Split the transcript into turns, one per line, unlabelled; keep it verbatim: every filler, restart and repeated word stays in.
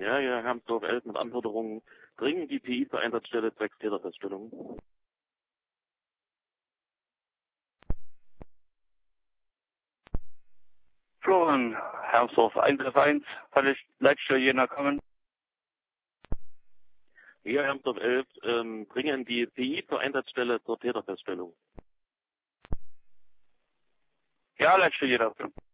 Ja, ja, Hermsdorf elf mit Anforderungen. Dringend die P I zur Einsatzstelle zwecks Täterfeststellung.
Florian, Hermsdorf eins F eins, Leitstelle Jena kommen.
Hier Hermsdorf elf, ähm, dringend die P I zur Einsatzstelle zur Täterfeststellung.
Ja, Leitstelle Jena kommen.